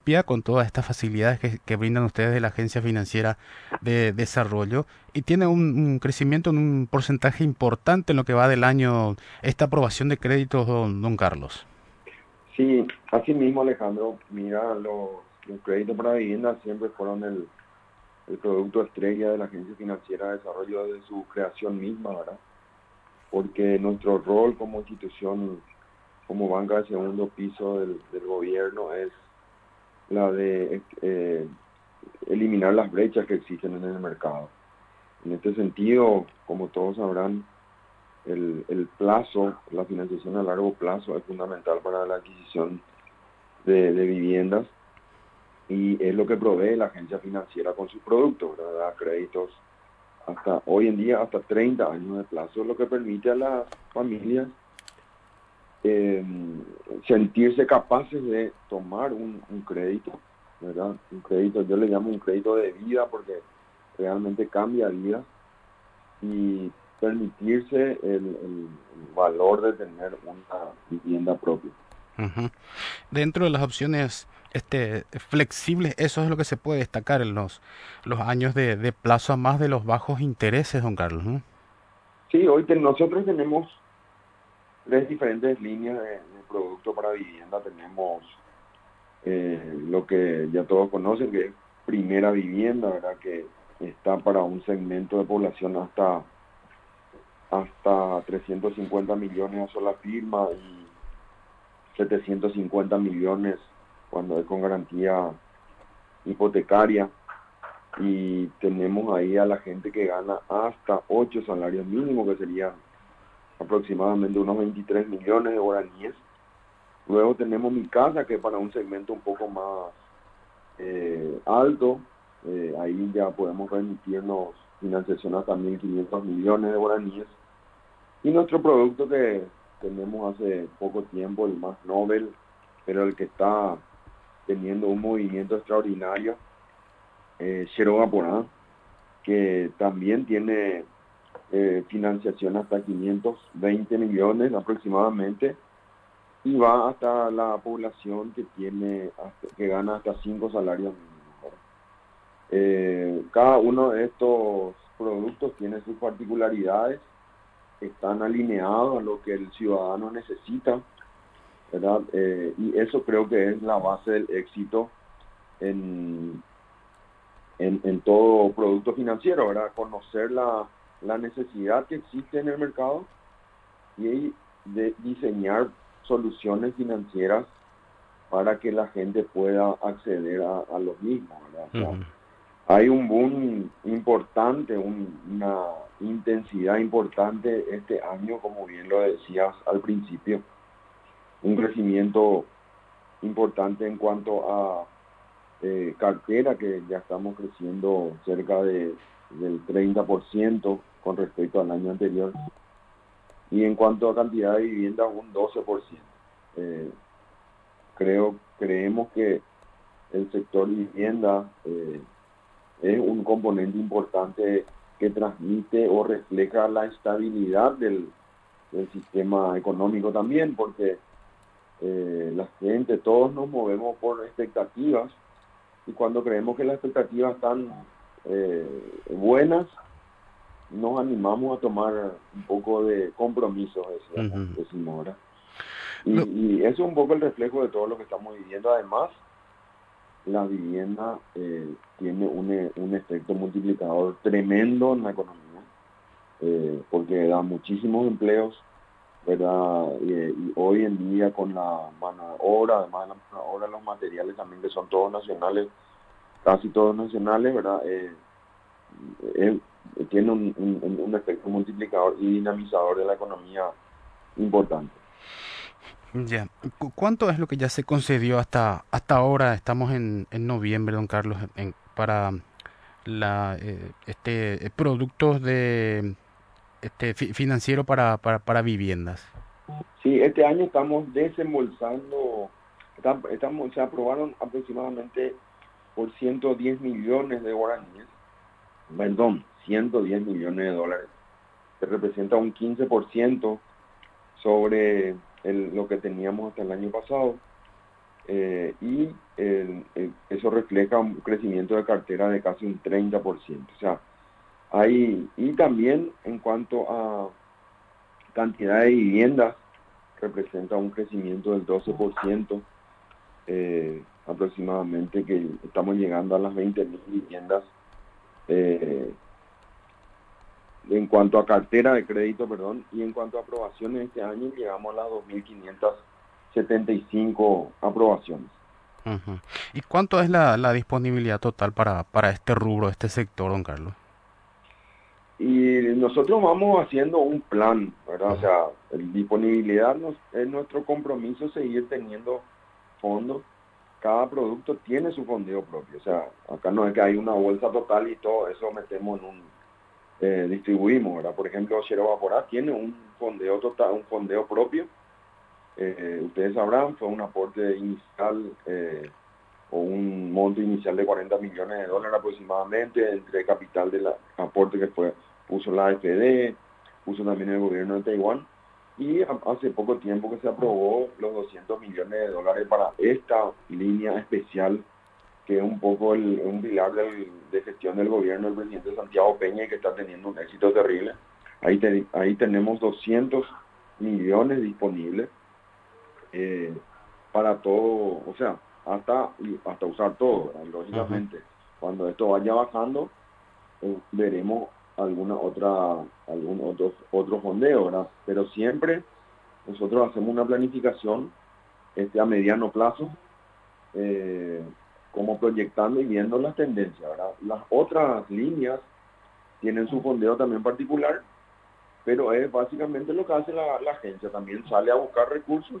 propia con todas estas facilidades que brindan ustedes de la Agencia Financiera de Desarrollo y tiene un crecimiento en un porcentaje importante en lo que va del año esta aprobación de créditos, don Carlos. Sí, así mismo Alejandro, mira, los créditos para vivienda siempre fueron el producto estrella de la Agencia Financiera de Desarrollo desde su creación misma, ¿verdad? Porque nuestro rol como institución, como banca de segundo piso del gobierno es la de eliminar las brechas que existen en el mercado. En este sentido, como todos sabrán, el plazo, la financiación a largo plazo es fundamental para la adquisición de viviendas y es lo que provee la agencia financiera con sus productos, ¿verdad? Créditos hasta hoy en día hasta 30 años de plazo, lo que permite a las familias eh, sentirse capaces de tomar un crédito, ¿verdad? Un crédito, yo le llamo un crédito de vida porque realmente cambia vidas y permitirse el valor de tener una vivienda propia. Ujú. Dentro de las opciones flexibles, eso es lo que se puede destacar en los años de plazo a más de los bajos intereses, don Carlos, ¿no? Sí, nosotros tenemos tres diferentes líneas de producto para vivienda. Tenemos lo que ya todos conocen, que es primera vivienda, ¿verdad? Que está para un segmento de población hasta 350 millones a sola firma y 750 millones cuando es con garantía hipotecaria. Y tenemos ahí a la gente que gana hasta 8 salarios mínimos, que serían aproximadamente unos 23 millones de guaraníes. Luego tenemos mi casa, que es para un segmento un poco más alto. Ahí ya podemos remitirnos financiación hasta 1.500 millones de guaraníes. Y nuestro producto que tenemos hace poco tiempo, el más Nobel, pero el que está teniendo un movimiento extraordinario, Sheroga Porán, que también tiene financiación hasta 520 millones aproximadamente y va hasta la población que gana hasta 5 salarios mínimos. Cada uno de estos productos tiene sus particularidades, están alineados a lo que el ciudadano necesita, ¿verdad? Y eso creo que es la base del éxito en, en todo producto financiero, ¿verdad? Conocer la necesidad que existe en el mercado y de diseñar soluciones financieras para que la gente pueda acceder a los mismos, ¿verdad? O sea, Ujú. hay un boom importante, una intensidad importante este año, como bien lo decías al principio, un crecimiento importante en cuanto a cartera, que ya estamos creciendo del 30% con respecto al año anterior, y en cuanto a cantidad de viviendas, un 12%. Eh, creemos que el sector vivienda es un componente importante que transmite o refleja la estabilidad del sistema económico también, porque la gente, todos nos movemos por expectativas y cuando creemos que las expectativas están buenas, nos animamos a tomar un poco de compromiso, Ujú. decimos ahora. Lo- Y eso es un poco el reflejo de todo lo que estamos viviendo. Además, la vivienda tiene un efecto multiplicador tremendo en la economía, porque da muchísimos empleos, ¿verdad? Y hoy en día con la mano de obra, además de la mano de obra, los materiales también que son todos nacionales, casi todos nacionales, ¿verdad? Eh, tiene un efecto multiplicador y dinamizador de la economía importante. ya. ¿Cuánto es lo que ya se concedió hasta ahora? Estamos en noviembre, don Carlos, para productos de financiero para viviendas. Sí, este año estamos desembolsando, se aprobaron aproximadamente por 110 millones de guaraníes, perdón, 110 millones de dólares, que representa un 15% sobre lo que teníamos hasta el año pasado. Y eso refleja un crecimiento de cartera de casi un 30%. O sea, y también en cuanto a cantidad de viviendas, representa un crecimiento del 12%, aproximadamente, que estamos llegando a las 20.000 viviendas. En cuanto a cartera de crédito, perdón, y en cuanto a aprobaciones, este año llegamos a las 2.575 aprobaciones. Ujú. ¿Y cuánto es la disponibilidad total para este rubro, este sector, don Carlos? Y nosotros vamos haciendo un plan, ¿verdad? O Ujú. sea, disponibilidad es nuestro compromiso, seguir teniendo fondos. Cada producto tiene su fondeo propio. O sea, acá no es que hay una bolsa total y todo eso metemos en distribuimos, ¿verdad? Por ejemplo, Xero Vaporá tiene un fondeo total, un fondeo propio. Ustedes sabrán, fue un aporte inicial, o un monto inicial de 40 millones de dólares aproximadamente, entre capital del aporte que puso la AFD, puso también el gobierno de Taiwán, y hace poco tiempo que se aprobó los 200 millones de dólares para esta línea especial, que es un poco un pilar de gestión del gobierno del presidente Santiago Peña, y que está teniendo un éxito terrible. Ahí tenemos 200 millones disponibles, para todo, o sea, hasta usar todo, ¿verdad? Ujú. Lógicamente. Cuando esto vaya bajando, veremos algún otro fondeo, ¿verdad? Pero siempre nosotros hacemos una planificación, a mediano plazo, eh, como proyectando y viendo las tendencias, ¿verdad? Las otras líneas tienen su fondeo también particular, pero es básicamente lo que hace la agencia. También sale a buscar recursos,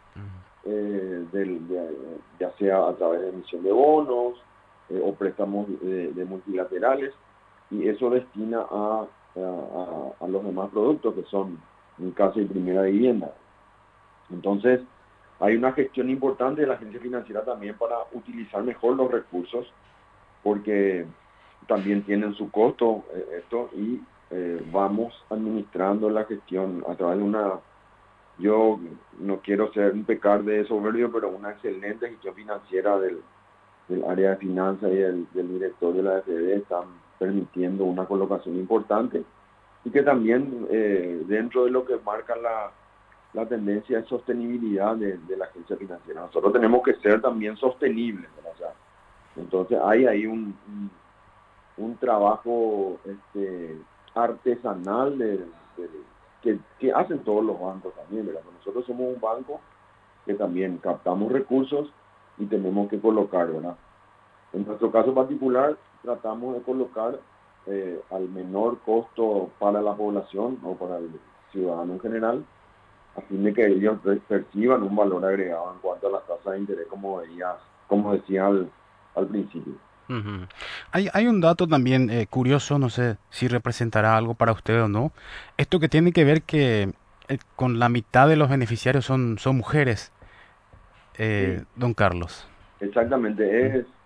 ya sea a través de emisión de bonos, o préstamos de multilaterales, y eso destina a los demás productos, que son en casa y primera vivienda. Entonces, hay una gestión importante de la agencia financiera también para utilizar mejor los recursos, porque también tienen su costo, esto, y vamos administrando la gestión a través de yo no quiero pecar de soberbio, pero una excelente gestión financiera del área de finanzas y del directorio de la FD están permitiendo una colocación importante, y que también, dentro de lo que marca la tendencia de sostenibilidad de la agencia financiera. Nosotros tenemos que ser también sostenibles, ¿verdad? O sea, entonces hay ahí un trabajo, artesanal, que hacen todos los bancos también, ¿verdad? Nosotros somos un banco que también captamos recursos y tenemos que colocar, ¿verdad? En nuestro caso particular, tratamos de colocar, al menor costo para la población o para el ciudadano en general, a fin de que ellos perciban un valor agregado en cuanto a las tasas de interés, como decía al principio. Ujú. Hay un dato también curioso, no sé si representará algo para usted o no. Esto que tiene que ver que con la mitad de los beneficiarios son mujeres, Sí, don Carlos. exactamente, Ujú. es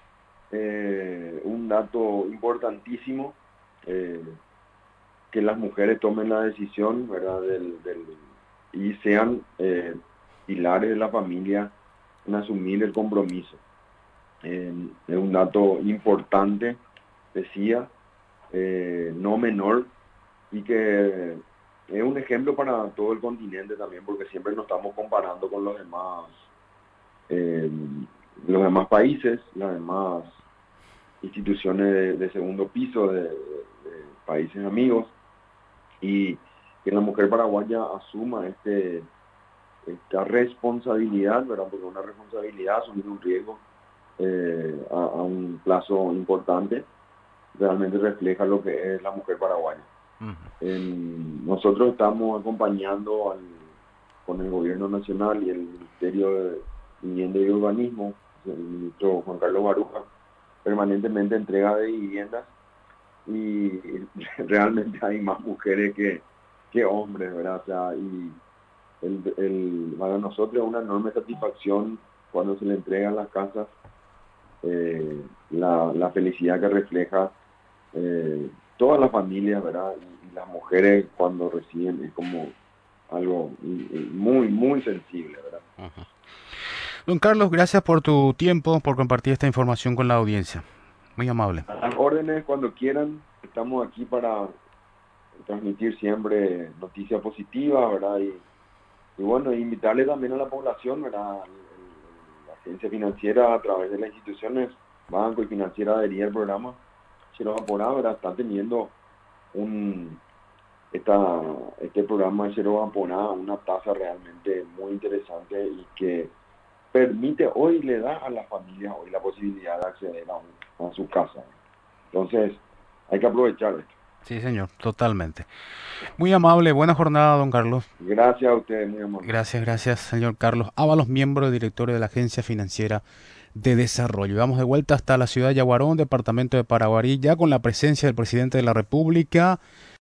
un dato importantísimo, que las mujeres tomen la decisión, ¿verdad? Y sean, pilares de la familia en asumir el compromiso. Es un dato importante, decía, no menor, y que es un ejemplo para todo el continente también, porque siempre nos estamos comparando con eh, los demás países, las demás instituciones de segundo piso, de países amigos, y que la mujer paraguaya asuma esta responsabilidad, ¿verdad? Porque es una responsabilidad asumir un riesgo, a un plazo importante, realmente refleja lo que es la mujer paraguaya. Ujú. Nosotros estamos acompañando con el gobierno nacional y el Ministerio de Vivienda y Urbanismo, el ministro Juan Carlos Baruja, permanentemente entrega de viviendas, y realmente hay más mujeres que hombres, ¿verdad? O sea, y para nosotros es una enorme satisfacción cuando se le entregan las casas, la felicidad que refleja, todas las familias, ¿verdad? Y las mujeres cuando reciben, es como algo muy, muy sensible, ¿verdad? Don Carlos, gracias por tu tiempo, por compartir esta información con la audiencia. Muy amable. A las órdenes, cuando quieran, estamos aquí para transmitir siempre noticias positivas, ¿verdad? Y bueno, invitarle también a la población, ¿verdad? La agencia financiera a través de las instituciones, banco y financiera adherida al programa Cero Vaporá, ¿verdad? Está teniendo este programa de Cero Vaporá una tasa realmente muy interesante y que permite hoy, le da a las familias hoy la posibilidad de acceder a su casa. Entonces, hay que aprovechar esto. Sí, señor, totalmente. Muy amable, buena jornada, don Carlos. Gracias a ustedes, muy amable. Gracias, señor Carlos Ábalos, miembro directorio de la Agencia Financiera de Desarrollo. Vamos de vuelta hasta la ciudad de Yaguarón, departamento de Paraguarí, ya con la presencia del presidente de la República.